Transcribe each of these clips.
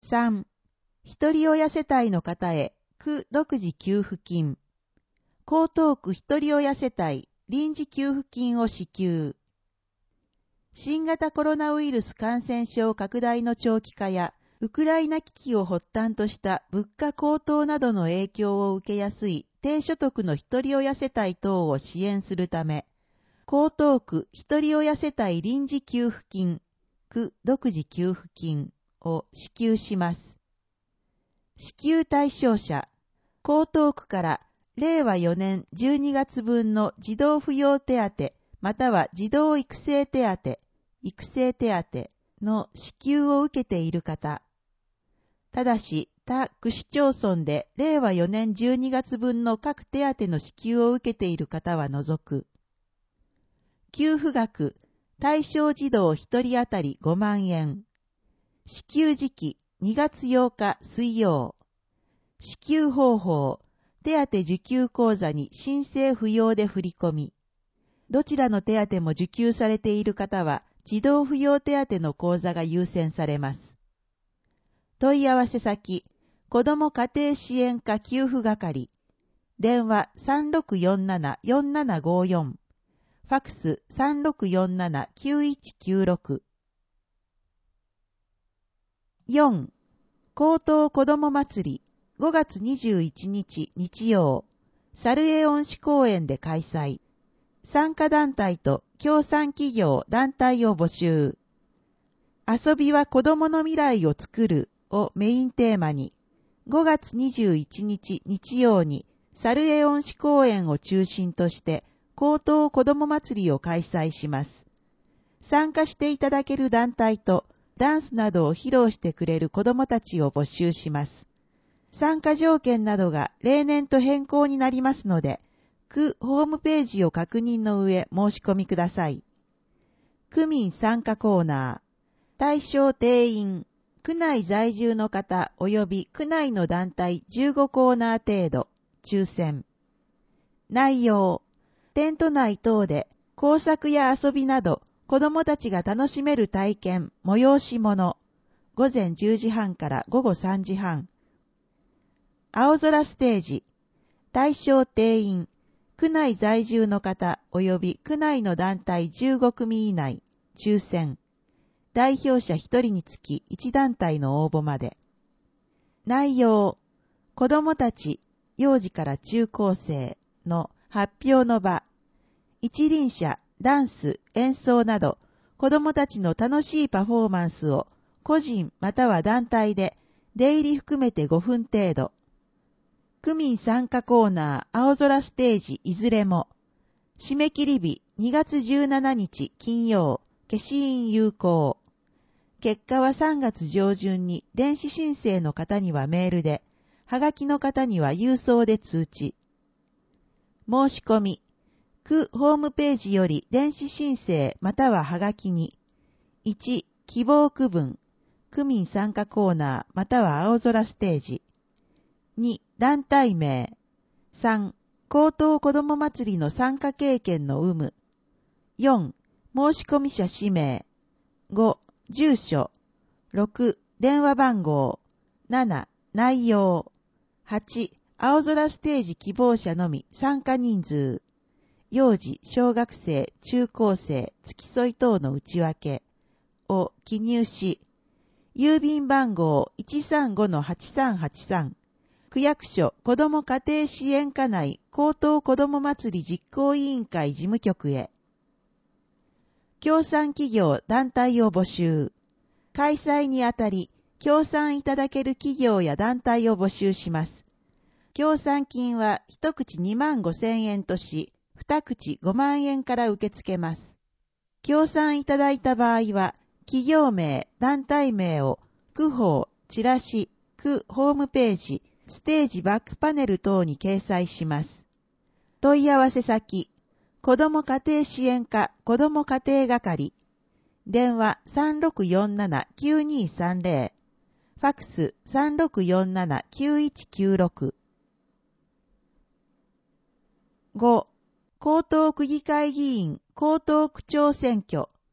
3、一人親世帯の方へ区独自給付金。江東区一人親世帯臨時給付金を支給。新型コロナウイルス感染症拡大の長期化や、ウクライナ危機を発端とした物価高騰などの影響を受けやすい低所得の一人親世帯等を支援するため、江東区一人親世帯臨時給付金、区独自給付金を支給します。支給対象者、江東区から令和4年12月分の児童扶養手当または児童育成手当、の支給を受けている方。ただし、他区市町村で令和4年12月分の各手当の支給を受けている方は除く。給付額、対象児童1人当たり5万円。支給時期、2月8日水曜。支給方法、手当受給口座に申請不要で振り込み。どちらの手当も受給されている方は、児童扶養手当の口座が優先されます。問い合わせ先、子ども家庭支援課給付係。電話 3647-4754。ファクス 3647-9196。4. 江東子ども祭り5月21日日曜、サルエオン市公園で開催。参加団体と協賛企業団体を募集。遊びは子供の未来を作るをメインテーマに、5月21日日曜にサルエオン市公園を中心として江東子ども祭りを開催します。参加していただける団体とダンスなどを披露してくれる子どもたちを募集します。参加条件などが例年と変更になりますので、区ホームページを確認の上申し込みください。区民参加コーナー。対象定員。区内在住の方及び区内の団体15コーナー程度。抽選。内容。テント内等で工作や遊びなど子どもたちが楽しめる体験、催し物。午前10時半から午後3時半。青空ステージ。対象定員。区内在住の方及び区内の団体15組以内、抽選。代表者1人につき1団体の応募まで。内容。子どもたち、幼児から中高生の発表の場。一輪車、ダンス、演奏など、子どもたちの楽しいパフォーマンスを個人または団体で出入り含めて5分程度。区民参加コーナー青空ステージいずれも、締め切り日2月17日金曜、消印有効。結果は3月上旬に電子申請の方にはメールで、はがきの方には郵送で通知。申し込み、区ホームページより電子申請またははがきに、1、希望区分、区民参加コーナーまたは青空ステージ。2、団体名。3、江東子ども祭りの参加経験の有無。4、申し込み者氏名。5、住所。6、電話番号。7、内容。8、青空ステージ希望者のみ参加人数。幼児、小学生、中高生、付き添い等の内訳を記入し、郵便番号 135-8383。区役所子ども家庭支援課内江東子ども祭り実行委員会事務局へ。協賛企業団体を募集。開催にあたり、協賛いただける企業や団体を募集します。協賛金は一口25,000円とし、二口5万円から受け付けます。協賛いただいた場合は、企業名、団体名を区報、チラシ、区ホームページ、ステージバックパネル等に掲載します。問い合わせ先、子ども家庭支援課子ども家庭係。電話 3647-9230。ファクス 3647-9196。5. 江東区議会議員江東区長選挙。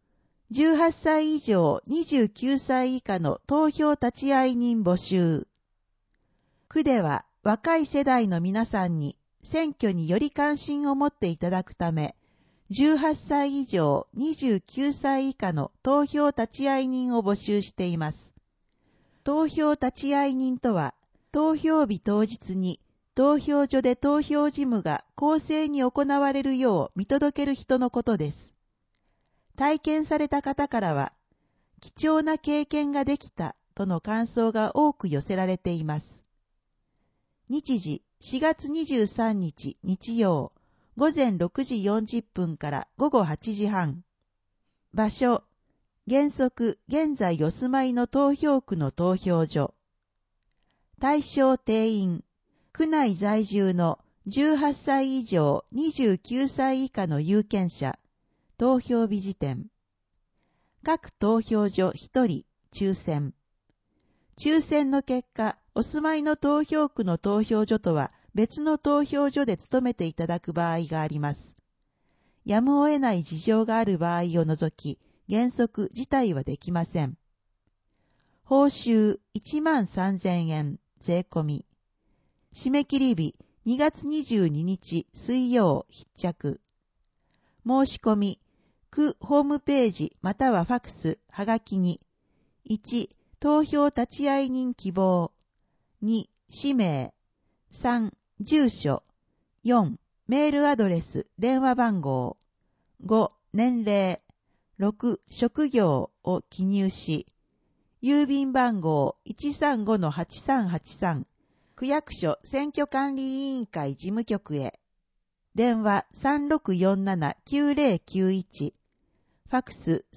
18歳以上29歳以下の投票立会人募集。区では若い世代の皆さんに選挙により関心を持っていただくため、18歳以上29歳以下の投票立会人を募集しています。投票立会人とは、投票日当日に投票所で投票事務が公正に行われるよう見届ける人のことです。体験された方からは、貴重な経験ができたとの感想が多く寄せられています。日時4月23日日曜、午前6時40分から午後8時半。場所、原則現在お住まいの投票区の投票所。対象定員、区内在住の18歳以上29歳以下の有権者、投票日時点。各投票所1人、抽選。抽選の結果、お住まいの投票区の投票所とは別の投票所で務めていただく場合があります。やむを得ない事情がある場合を除き、原則辞退はできません。報酬13,000円、税込み。締め切り日2月22日水曜必着。申し込み、区ホームページまたはファクス、はがきに、1、投票立会人希望、2、氏名、3、住所、4、メールアドレス、電話番号、5、年齢、6、職業を記入し、郵便番号 135-8383、区役所選挙管理委員会事務局へ。電話 3647-9091。ファクス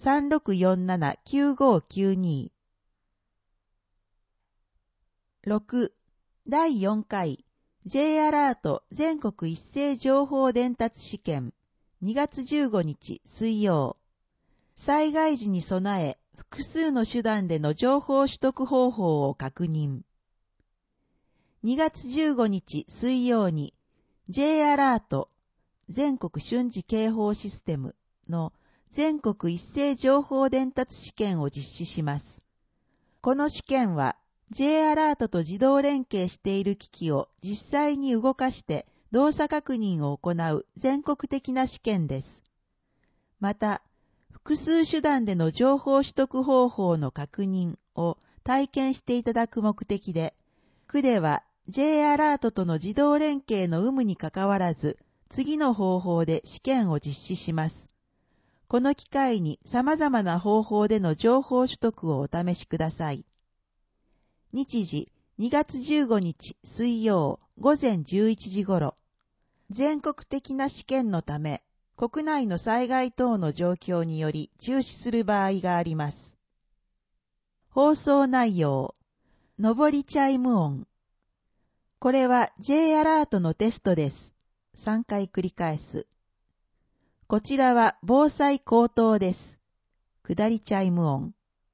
3647-9592。6. 第4回 J アラート全国一斉情報伝達試験2月15日水曜。災害時に備え、複数の手段での情報取得方法を確認。2月15日水曜に J アラート全国瞬時警報システムの全国一斉情報伝達試験を実施します。この試験は J アラートと自動連携している機器を実際に動かして動作確認を行う全国的な試験です。また、複数手段での情報取得方法の確認を体験していただく目的で、区では J アラートとの自動連携の有無にかかわらず、次の方法で試験を実施します。この機会に様々な方法での情報取得をお試しください。日時2月15日水曜午前11時頃。全国的な試験のため、国内の災害等の状況により中止する場合があります。放送内容、上りチャイム音。これは J アラートのテストです。3回繰り返す。こちらは防災口頭です。下りチャイム音。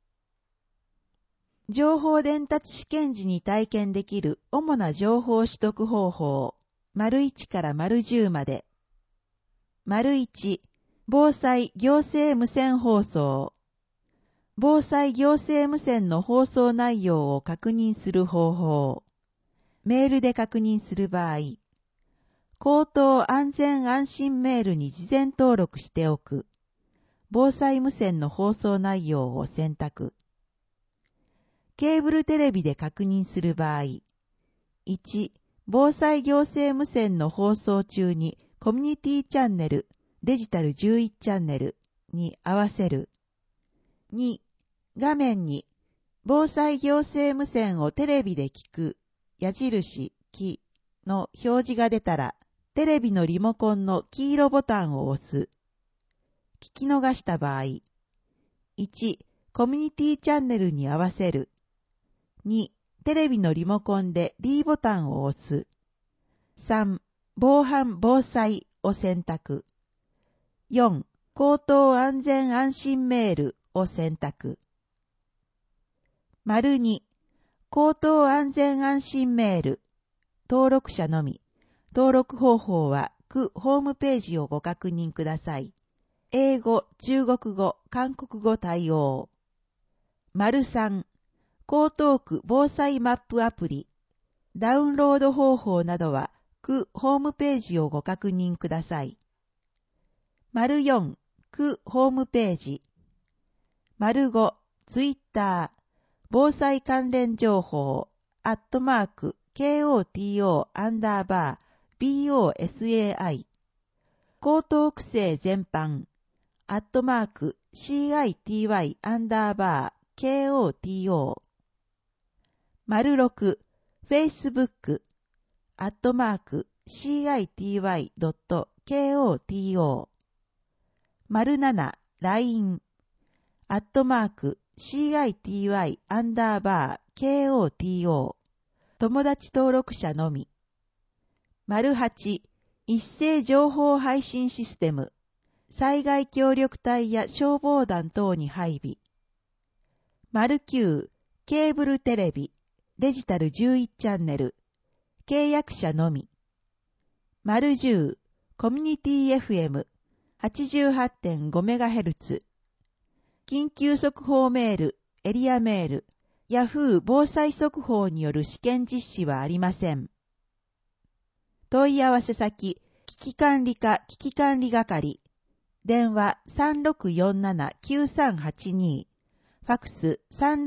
情報伝達試験時に体験できる主な情報取得方法、1から10まで。1、防災行政無線放送。防災行政無線の放送内容を確認する方法。メールで確認する場合。口頭安全安心メールに事前登録しておく。防災無線の放送内容を選択。ケーブルテレビで確認する場合。1、防災行政無線の放送中にコミュニティチャンネル、デジタル11チャンネルに合わせる。2、画面に防災行政無線をテレビで聞く、矢印、キの表示が出たら、テレビのリモコンの黄色ボタンを押す。聞き逃した場合。1、コミュニティチャンネルに合わせる。2、テレビのリモコンで D ボタンを押す。3、防犯防災を選択。4、口頭安全安心メールを選択。2、口頭安全安心メール。登録者のみ。登録方法は区ホームページをご確認ください。 英語、中国語、韓国語対応。3、江東区防災マップアプリ。ダウンロード方法などは、区ホームページをご確認ください。4、区ホームページ。5、ツイッター、防災関連情報、KOTO_BOSAI。江東区政全般、CITY_KOTO。6、Facebook、CITY.KOTO。7、LINE、CITY_KOTO。友達登録者のみ。8、一斉情報配信システム。災害協力隊や消防団等に配備。9、ケーブルテレビ、デジタル11チャンネル。契約者のみ。10、コミュニティ FM、88.5MHz。緊急速報メール、エリアメール、ヤフー防災速報による試験実施はありません。問い合わせ先、危機管理課危機管理係。電話 3647-9382。ファクス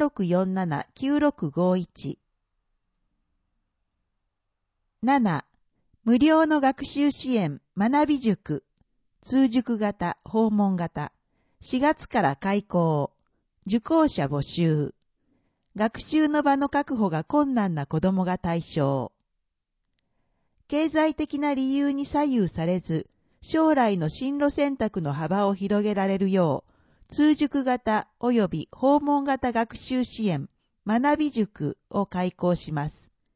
3647-9651。7、無料の学習支援学び塾。通塾型、訪問型。4月から開講。受講者募集。学習の場の確保が困難な子どもが対象。経済的な理由に左右されず、将来の進路選択の幅を広げられるよう、通塾型及び訪問型学習支援、学び塾を開講します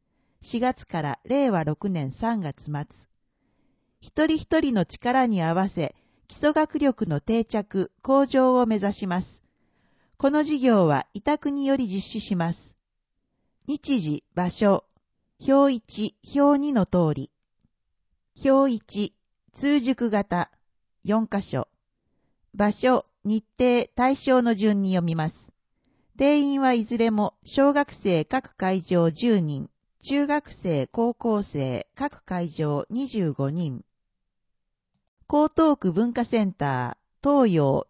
。4月から令和6年3月末。一人一人の力に合わせ、基礎学力の定着、向上を目指します。この事業は委託により実施します。日時、場所、表1、表2の通り。表1、通塾型、4カ所。場所、日程、対象の順に読みます。定員はいずれも小学生各会場10人、中学生、高校生各会場25人。江東区文化センター、東洋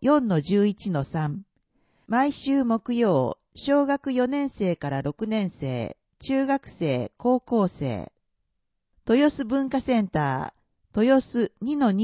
4-11-3。毎週木曜、小学4年生から6年生、中学生、高校生。豊洲文化センター、豊洲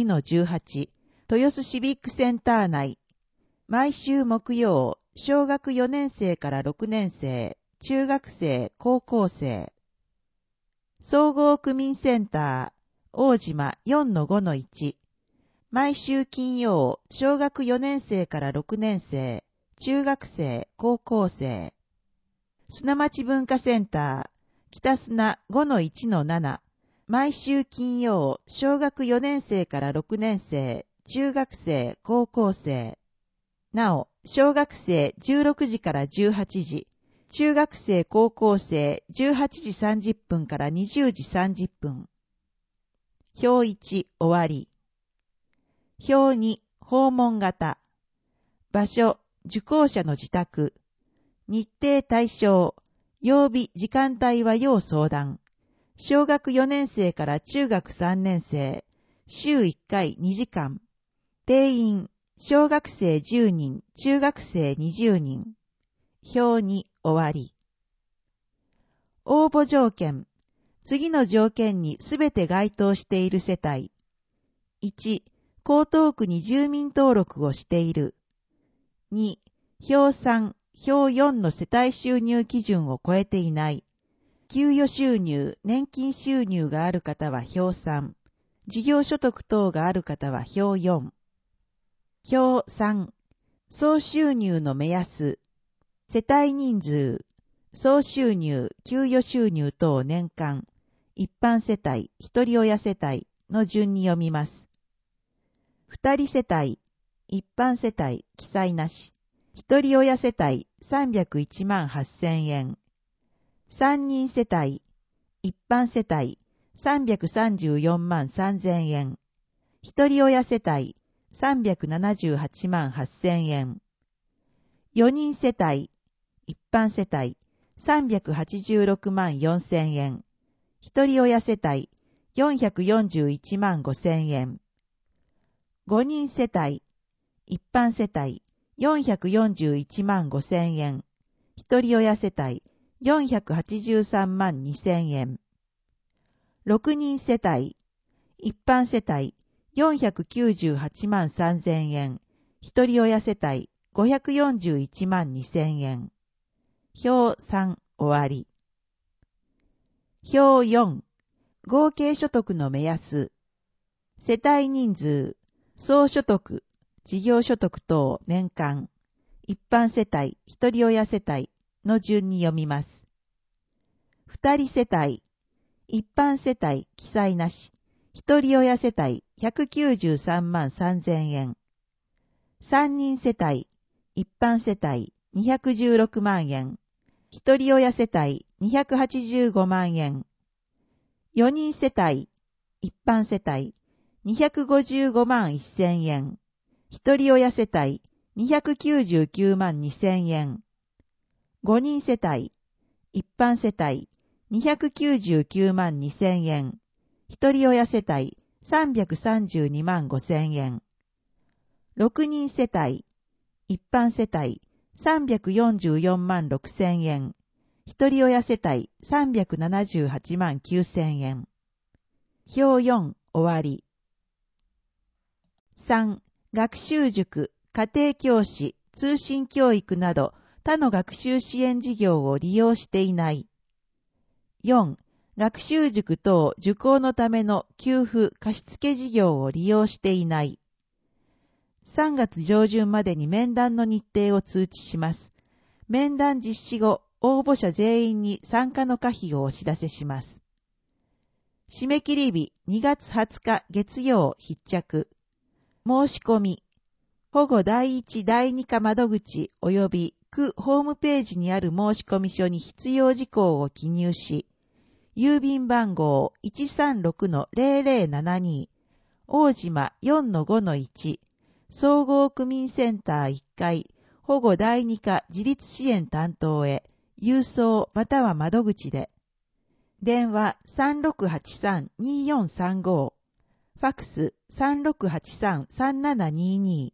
2-2-18。豊洲シビックセンター内。毎週木曜、小学4年生から6年生、中学生、高校生。総合区民センター、大島 4-5-1。毎週金曜、小学4年生から6年生、中学生、高校生。砂町文化センター、北砂 5-1-7。毎週金曜、小学4年生から6年生、中学生、高校生。なお、小学生16時から18時、中学生、高校生18時30分から20時30分。表1、終わり。表2、訪問型。場所、受講者の自宅。日程対象、曜日、時間帯は要相談。小学4年生から中学3年生、週1回2時間。定員、小学生10人、中学生20人。表2、終わり。応募条件。次の条件にすべて該当している世帯。1、江東区に住民登録をしている。2、表3、表4の世帯収入基準を超えていない。給与収入、年金収入がある方は表3。事業所得等がある方は表4。表3、総収入の目安。世帯人数、総収入、給与収入等年間、一般世帯、一人親世帯の順に読みます。二人世帯、一般世帯、記載なし。一人親世帯、301万8000円。三人世帯、一般世帯、334万3000円。一人親世帯、 378万8000円。4人世帯、一般世帯、386万4000円。一人親世帯、441万5000円。5人世帯、一般世帯、441万5000円。一人親世帯、483万2000円。6人世帯、一般世帯、498万3000円。一人親世帯、541万2000円。表3終わり。表4、合計所得の目安。世帯人数、総所得、事業所得等年間、一般世帯、一人親世帯の順に読みます。二人世帯、一般世帯記載なし、一人親世帯193万3000円。三人世帯、一般世帯216万円。一人親世帯285万円。四人世帯、一般世帯255万1000円。一人親世帯299万2000円。五人世帯、一般世帯299万2000円。一人親世帯332万5000円。六人世帯、一般世帯344万6000円。一人親世帯378万9000円。表4終わり。3、学習塾、家庭教師、通信教育など他の学習支援事業を利用していない。4、学習塾等受講のための給付貸付事業を利用していない。3月上旬までに面談の日程を通知します。面談実施後、応募者全員に参加の可否をお知らせします。締め切り日2月20日月曜必着。申し込み。保護第一第二課窓口及び区ホームページにある申込書に必要事項を記入し、郵便番号 136-0072 大島 4-5-1 総合区民センター1階保護第二課自立支援担当へ郵送または窓口で。電話 3683-2435 ファクス 3683-3722。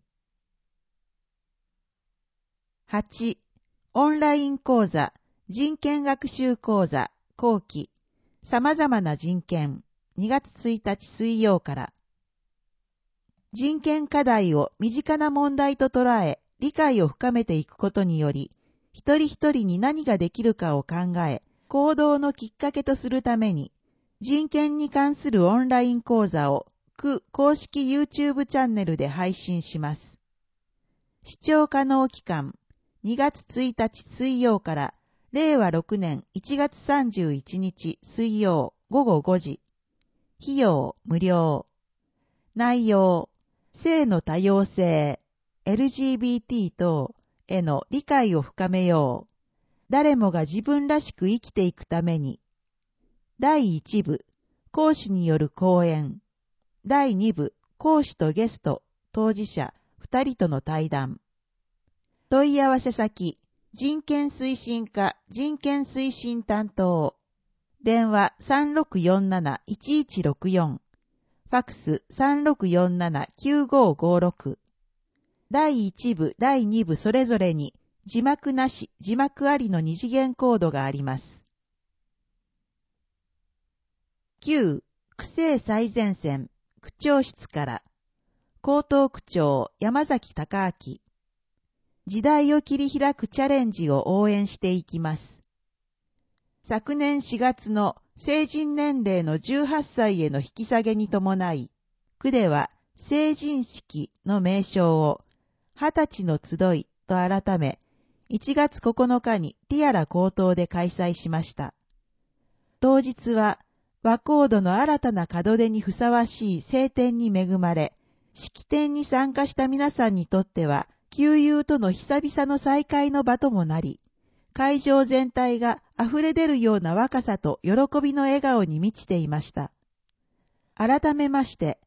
8. オンライン講座人権学習講座後期様々な人権2月1日水曜から。人権課題を身近な問題と捉え理解を深めていくことにより一人一人に何ができるかを考え行動のきっかけとするために人権に関するオンライン講座を区公式 YouTube チャンネルで配信します。視聴可能期間2月1日水曜から令和6年1月31日水曜午後5時。費用無料。内容、性の多様性、LGBT 等への理解を深めよう。誰もが自分らしく生きていくために。第1部、講師による講演。第2部、講師とゲスト、当事者2人との対談。問い合わせ先、人権推進課人権推進担当。電話 3647-1164。ファクス 3647-9556。第1部、第2部それぞれに字幕なし、字幕ありの二次元コードがあります。9. 区政最前線、区長室から。江東区長山崎隆明。時代を切り開くチャレンジを応援していきます。昨年4月の成人年齢の18歳への引き下げに伴い、区では成人式の名称を20歳の集いと改め、1月9日にティアラ高等で開催しました。当日は和コードの新たな門出にふさわしい晴天に恵まれ、式典に参加した皆さんにとっては、旧友との久々の再会の場ともなり、会場全体が溢れ出るような若さと喜びの笑顔に満ちていました。改めまして、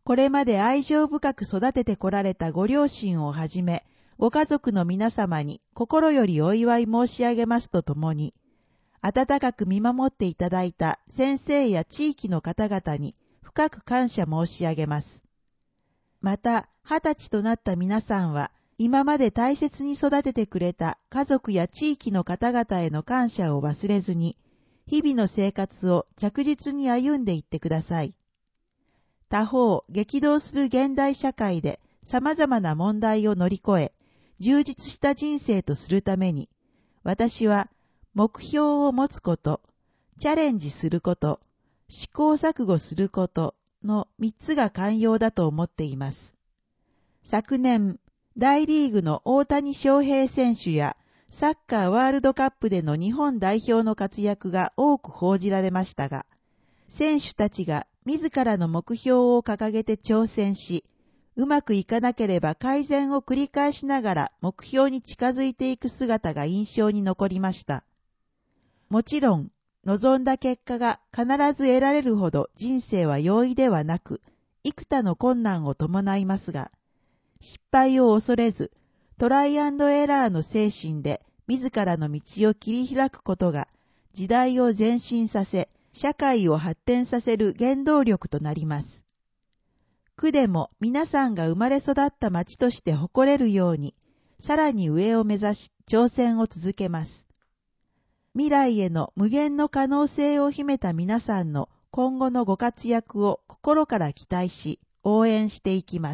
これまで愛情深く育ててこられたご両親をはじめ、ご家族の皆様に心よりお祝い申し上げますとともに、温かく見守っていただいた先生や地域の方々に深く感謝申し上げます。また、20歳となった皆さんは、今まで大切に育ててくれた家族や地域の方々への感謝を忘れずに、日々の生活を着実に歩んでいってください。他方、激動する現代社会で様々な問題を乗り越え、充実した人生とするために、私は目標を持つこと、チャレンジすること、試行錯誤することの3つが肝要だと思っています。昨年、大リーグの大谷翔平選手やサッカーワールドカップでの日本代表の活躍が多く報じられましたが、選手たちが自らの目標を掲げて挑戦し、うまくいかなければ改善を繰り返しながら目標に近づいていく姿が印象に残りました。もちろん、望んだ結果が必ず得られるほど人生は容易ではなく、幾多の困難を伴いますが、失敗を恐れず、トライアンドエラーの精神で自らの道を切り開くことが、時代を前進させ、社会を発展させる原動力となります。区でも皆さんが生まれ育った町として誇れるように、さらに上を目指し挑戦を続けます。未来への無限の可能性を秘めた皆さんの今後のご活躍を心から期待し、応援していきます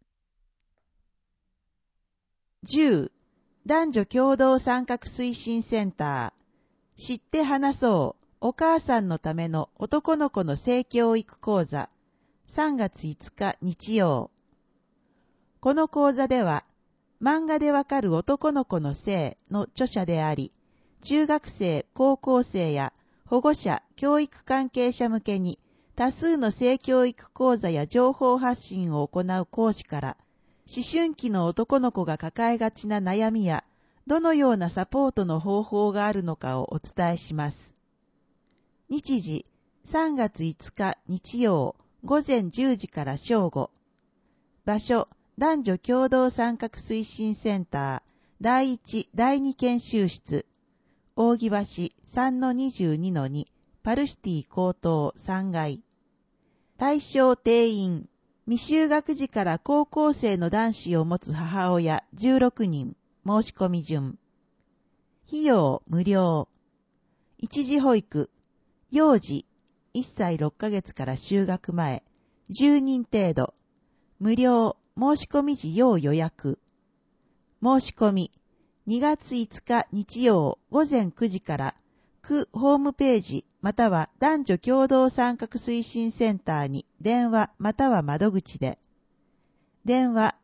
。10. 男女共同参画推進センター。知って話そう。お母さんのための男の子の性教育講座。3月5日日曜。この講座では、漫画でわかる男の子の性の著者であり、中学生、高校生や保護者、教育関係者向けに多数の性教育講座や情報発信を行う講師から、思春期の男の子が抱えがちな悩みや、どのようなサポートの方法があるのかをお伝えします。日時、3月5日日曜、午前10時から正午。場所、男女共同参画推進センター、第1、第2研修室。扇橋 3-22-2、パルシティ高等3階。対象定員、未就学児から高校生の男子を持つ母親16人、申し込み順。費用無料。一時保育、幼児、1歳6ヶ月から就学前、10人程度。無料、申し込み時要予約。申し込み、2月5日日曜午前9時から区ホームページまたは男女共同参画推進センターに電話または窓口で。電話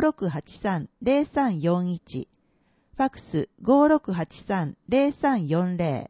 5683-0341 ファクス 5683-0340。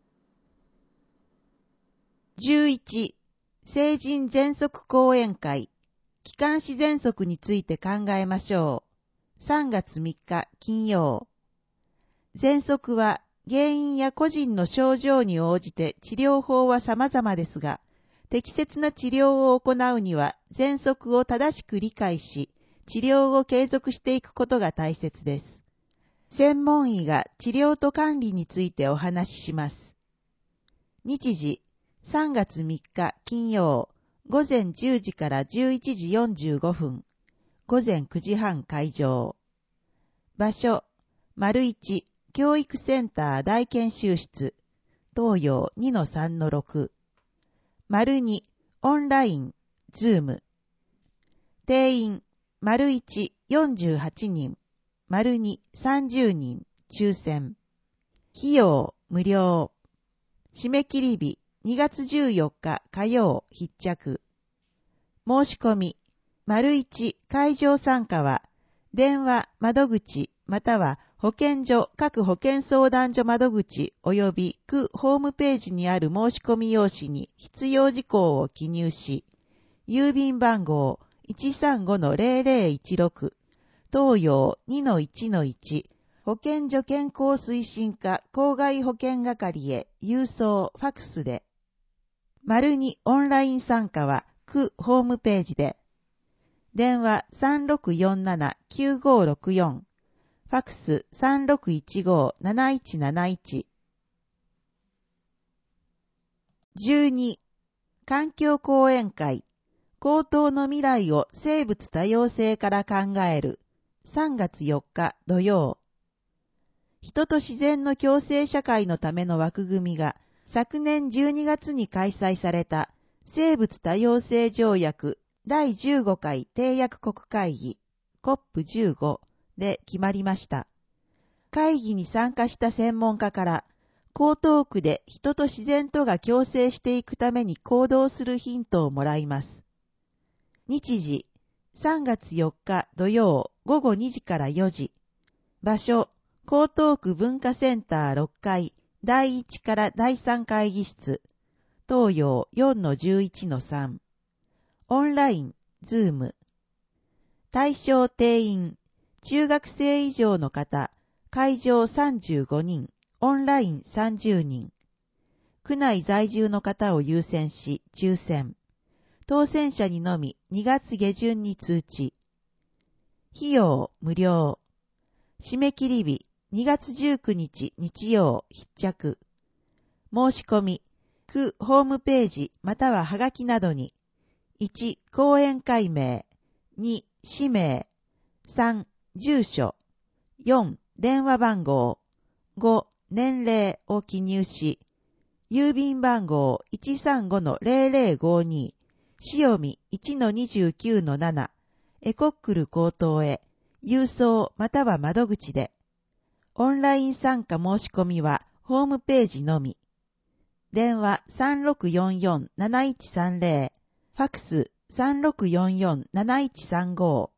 11. 成人喘息講演会。気管支喘息について考えましょう。3月3日金曜。喘息は原因や個人の症状に応じて治療法は様々ですが、適切な治療を行うには喘息を正しく理解し、治療を継続していくことが大切です。専門医が治療と管理についてお話しします。日時、3月3日金曜、午前10時から11時45分、午前9時半開場。場所、丸1、教育センター大研修室、東洋 2-3-6。丸2、オンライン、ズーム。定員、丸1、48人、丸2、30人、抽選。費用、無料。締め切り日、2月14日火曜必着。申し込み、丸1、会場参加は、電話、窓口、または保健所各保健相談所窓口及び区ホームページにある申し込み用紙に必要事項を記入し、郵便番号 135-0016 東洋 2-1-1 保健所健康推進課郊外保健係へ郵送ファクスで。丸2オンライン参加は区ホームページで。 電話 3647-9564、ファクス 3615-7171。12、環境講演会、高等の未来を生物多様性から考える、3月4日土曜。人と自然の共生社会のための枠組みが昨年12月に開催された生物多様性条約第15回締約国会議 COP15 で決まりました。会議に参加した専門家から江東区で人と自然とが共生していくために行動するヒントをもらいます。日時3月4日土曜午後2時から4時。場所江東区文化センター6階第1から第3会議室。東洋 4-11-3。オンライン、ズーム。対象定員、中学生以上の方、会場35人、オンライン30人。区内在住の方を優先し、抽選。当選者にのみ2月下旬に通知。費用無料。締め切り日2月19日日曜必着。申し込み、区ホームページまたははがきなどに、1、講演会名、2、氏名、3、住所、4、電話番号、5、年齢を記入し、郵便番号 135-0052、塩見 1-29-7、エコックル高等へ、郵送または窓口で、オンライン参加申し込みはホームページのみ。電話 3644-7130、ファクス 3644-7135。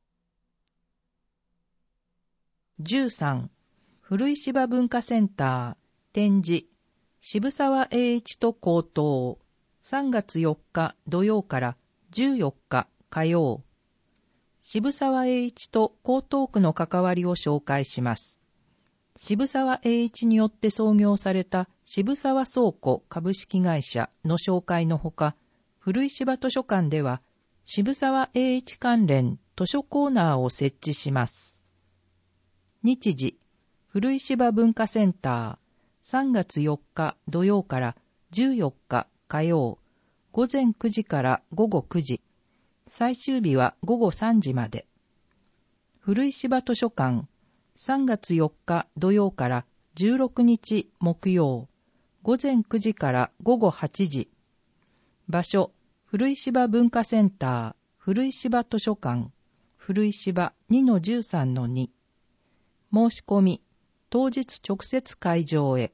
13、古井芝文化センター、展示、渋沢栄一と高等、3月4日土曜から14日火曜。渋沢栄一と江東区の関わりを紹介します。渋沢栄一によって創業された渋沢倉庫株式会社の紹介のほか、古井芝図書館では渋沢栄一関連図書コーナーを設置します。日時、古井芝文化センター、3月4日土曜から14日火曜、午前9時から午後9時、最終日は午後3時まで。古井芝図書館、3月4日土曜から16日木曜、午前9時から午後8時。場所、古井芝文化センター、古井芝図書館、古井芝 2-13-2。申し込み、当日直接会場へ。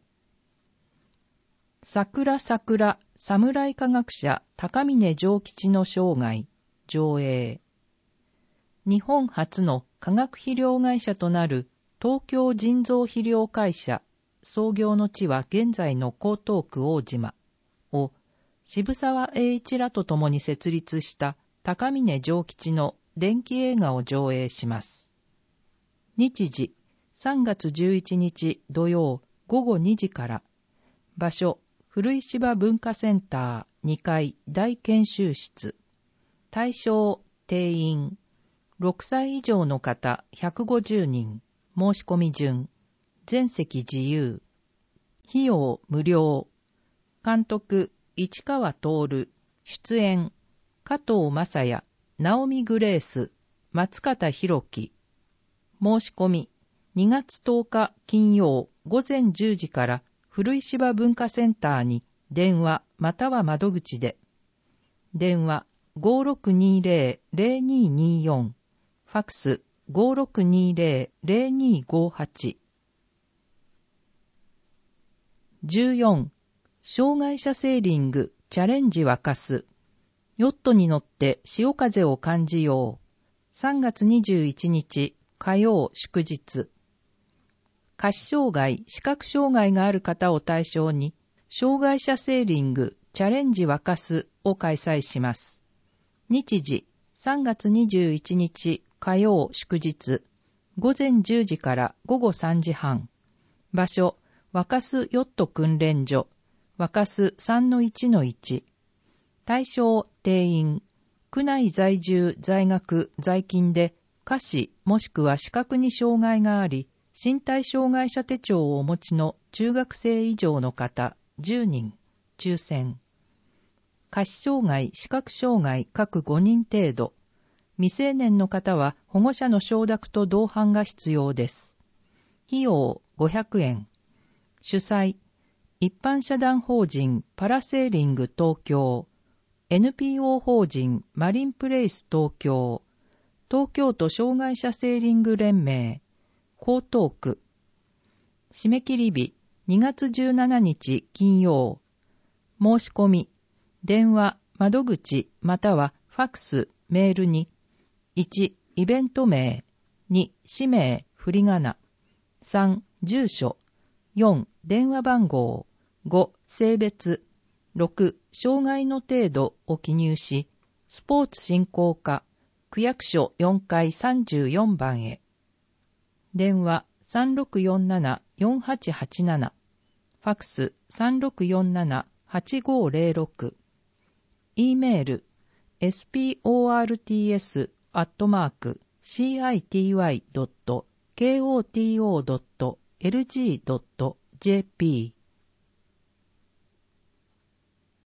桜桜侍科学者高峰丈吉の生涯、上映。日本初の化学肥料会社となる東京人造肥料会社、創業の地は現在の江東区大島を渋沢栄一らと共に設立した高峰丈吉の伝記映画を上映します。日時、3月11日土曜午後2時から。場所、古井芝文化センター2階大研修室。対象、定員。6歳以上の方150人。申し込み順。全席自由。費用無料。監督、市川徹。出演、加藤正也、ナオミグレース、松方弘樹。申し込み、2月10日金曜午前10時から古井芝文化センターに電話または窓口で。電話 5620-0224、ファクス 5620-0258。14、障害者セーリングチャレンジ沸かす。ヨットに乗って潮風を感じよう。3月21日火曜祝日。下肢障害、視覚障害がある方を対象に、障害者セーリングチャレンジ沸かすを開催します。日時、3月21日火曜祝日。午前10時から午後3時半。場所、若洲ヨット訓練所、若洲 3-1-1。対象定員、 区内在住、在学、在勤で、下肢もしくは視覚に障害があり、身体障害者手帳をお持ちの中学生以上の方10人、抽選。下肢障害、視覚障害各5人程度。未成年の方は保護者の承諾と同伴が必要です。費用500円。主催、一般社団法人パラセーリング東京、NPO 法人マリンプレイス東京、東京都障害者セーリング連盟、江東区。締め切り日2月17日金曜。申し込み、電話、窓口またはファクス、メールに、1、イベント名、2、氏名、振り仮名、3、住所、4、電話番号、5、性別、6、障害の程度を記入し、スポーツ振興課、区役所4階34番へ。電話3647-4887、ファクス3647-8506、E メール sports@city.koto.lg.jp